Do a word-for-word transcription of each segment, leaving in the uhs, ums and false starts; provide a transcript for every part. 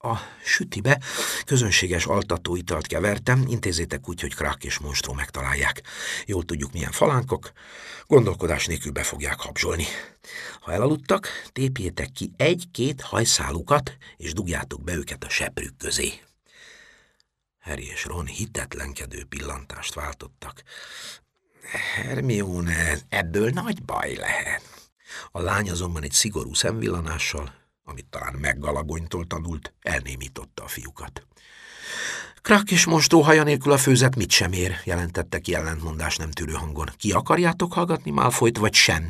A sütibe közönséges altatóitalt kevertem, intézzétek úgy, hogy Krak és Monstró megtalálják. Jól tudjuk, milyen falánkok, gondolkodás nélkül be fogják habzsolni. Ha elaludtak, tépjétek ki egy-két hajszálukat, és dugjátok be őket a seprük közé. Harry és Ron hitetlenkedő pillantást váltottak. Hermione, ebből nagy baj lehet. A lány azonban egy szigorú szemvillanással, amit talán meggalagonytól tanult, elnémította a fiúkat. Krak és Monstró haja nélkül a főzet mit sem ér, jelentette ki ellentmondás nem tűrő hangon. Ki akarjátok hallgatni Malfoyt, vagy sem?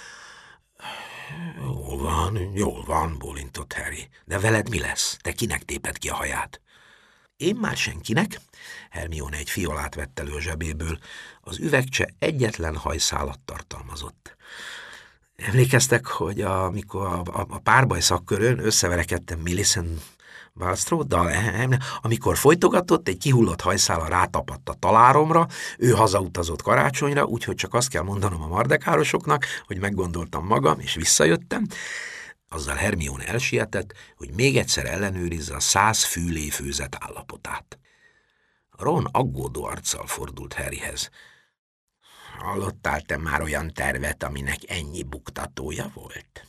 Jól van, jól van, bólintott Harry. De veled mi lesz? Te kinek téped ki a haját? Én már senkinek. Hermione egy fiolát vett elő a zsebéből. Az üvegcse egyetlen hajszálat tartalmazott. Emlékeztek, hogy amikor a, a, a párbaj szakkörön összeverekedtem Millicent Bulstrode-dal, amikor folytogatott, egy kihullott hajszála rátapadt a taláromra, ő hazautazott karácsonyra, úgyhogy csak azt kell mondanom a mardekárosoknak, hogy meggondoltam magam, és visszajöttem. Azzal Hermione elsietett, hogy még egyszer ellenőrizze a száz fűlé főzet állapotát. Ron aggódó arccal fordult Harryhez. Hallottál te már olyan tervet, aminek ennyi buktatója volt?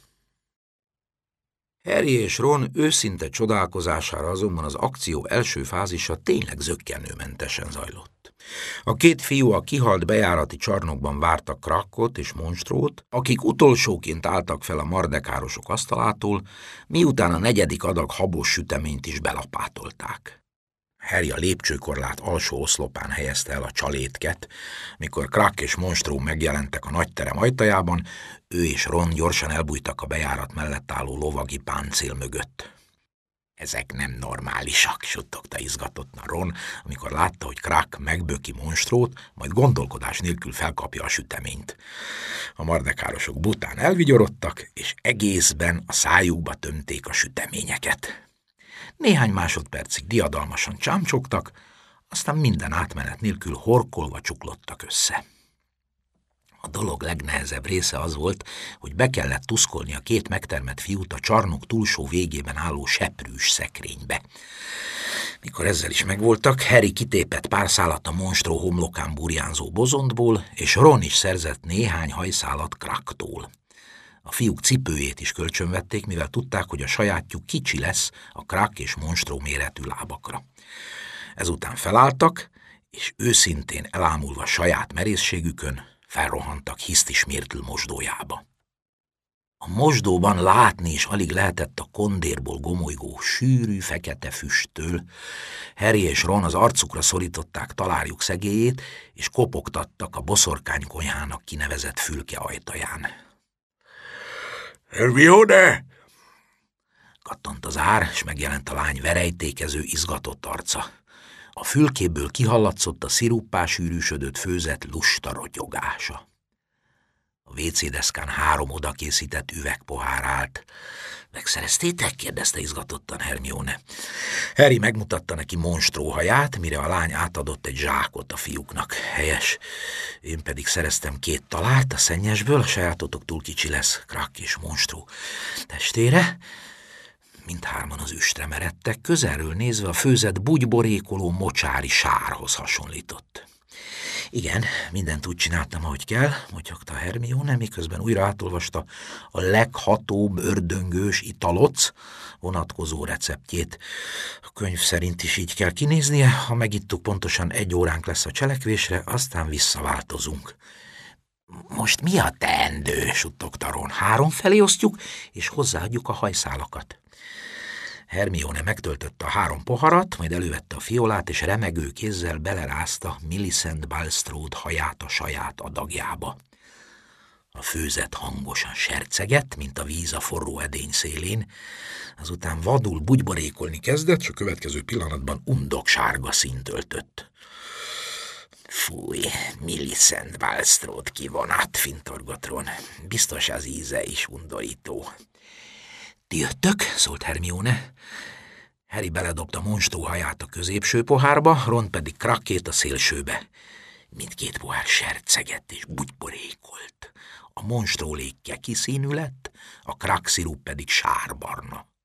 Harry és Ron őszinte csodálkozására azonban az akció első fázisa tényleg zökkenőmentesen zajlott. A két fiú a kihalt bejárati csarnokban vártak Krakot és Monstrót, akik utolsóként álltak fel a mardekárosok asztalától, miután a negyedik adag habos süteményt is belapátolták. Harry a lépcsőkorlát alsó oszlopán helyezte el a csalétket, mikor Krak és Monstró megjelentek a nagyterem ajtajában, ő és Ron gyorsan elbújtak a bejárat mellett álló lovagi páncél mögött. Ezek nem normálisak, suttogta izgatottan Ron, amikor látta, hogy Krak megböki Monstrót, majd gondolkodás nélkül felkapja a süteményt. A mardekárosok bután elvigyorodtak, és egészben a szájukba tömték a süteményeket. Néhány másodpercig diadalmasan csámcsogtak, aztán minden átmenet nélkül horkolva csuklottak össze. A dolog legnehezebb része az volt, hogy be kellett tuszkolni a két megtermett fiút a csarnok túlsó végében álló seprűs szekrénybe. Mikor ezzel is megvoltak, Harry kitépett pár szálat a Monstró homlokán burjánzó bozontból, és Ron is szerzett néhány hajszálat Kraktól. A fiúk cipőjét is kölcsönvették, mivel tudták, hogy a sajátjuk kicsi lesz a Krak és Monstró méretű lábakra. Ezután felálltak, és őszintén elámulva saját merészségükön felrohantak Hisztis Myrtle mosdójába. A mosdóban látni is alig lehetett a kondérból gomolygó, sűrű, fekete füsttől. Harry és Ron az arcukra szorították talárjuk szegélyét, és kopogtattak a boszorkánykonyhának kinevezett fülke ajtaján. Hermione! Kattant az ár, és megjelent a lány verejtékező, izgatott arca. A fülkéből kihallatszott a sziruppá sűrűsödött főzet lusta rotyogása. A vécédeszkán három odakészített üvegpohár állt. Megszereztétek? kérdezte izgatottan Hermione. Harry megmutatta neki Monstró haját, mire a lány átadott egy zsákot a fiúknak. Helyes. Én pedig szereztem két talárt a szennyesből, a sajátotok túl kicsi lesz, Krak és Monstró testére. Mindhárman az üstre meredtek, közelről nézve a főzet bugyborékoló mocsári sárhoz hasonlított. Igen, mindent úgy csináltam, ahogy kell, motyogta Hermione, miközben újra átolvasta a leghatóbb ördöngős italoc vonatkozó receptjét. A könyv szerint is így kell kinéznie, ha megittuk, pontosan egy óránk lesz a cselekvésre, aztán visszaváltozunk. Most mi a teendő? Suttogta Ron. Három felé osztjuk, és hozzáadjuk a hajszálakat. Hermione megtöltötte a három poharat, majd elővette a fiolát, és remegő kézzel belerázta Millicent Bulstrode haját a saját adagjába. A főzet hangosan sercegett, mint a víz a forró edény szélén, azután vadul bugyborékolni kezdett, és a következő pillanatban undok-sárga színt öltött. Fúj, Millicent Bulstrode kivonat, fintorgott Ron. Biztos az íze is undorító. Ti jöttök? Szólt Hermione. Harry beledobta Monstró haját a középső pohárba, Ron pedig Krakkét a szélsőbe. Mindkét pohár sercegett és bugyborékolt. A Monstró légy keki színű lett, a Krak szirup pedig sárbarna.